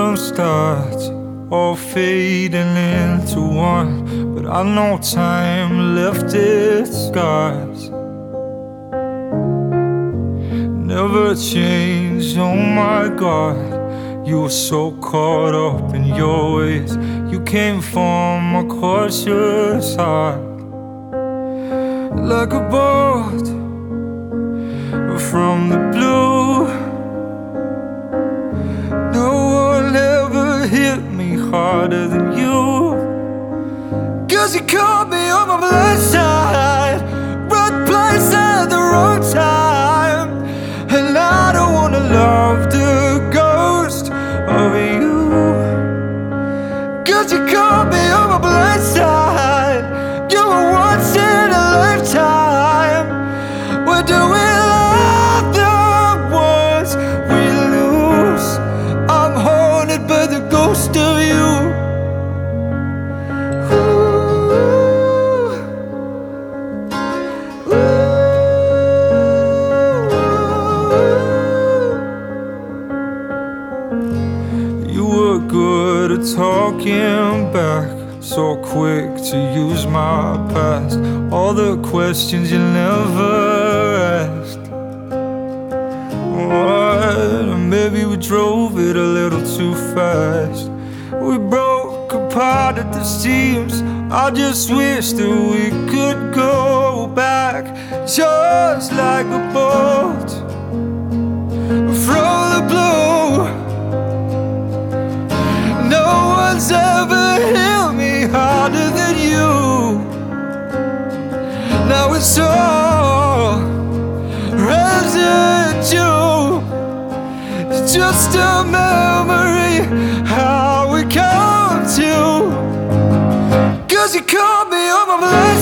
rhythm starts all fading into one, but I know time left its scars. Never change, oh my God. You were so caught up in your ways. You came from a cautious heart, like a bolt from the blue. No one ever hit me harder than you, 'cause you caught me on my blind side, right place at the wrong time. And I don't wanna love the ghost of you, 'cause you caught me on my blind side. You were once in a lifetime. We're doing love the ones we lose. I'm haunted by the ghost of you. You were good at talking back, so quick to use my past, all the questions you never asked. What? Maybe we drove it a little too fast. We broke apart at the seams. I just wish that we could go back, just like a bolt from the blue. No one's ever hit me harder than you. Now it's all residue. It's just a memory how we come to, 'cause you caught me on my blind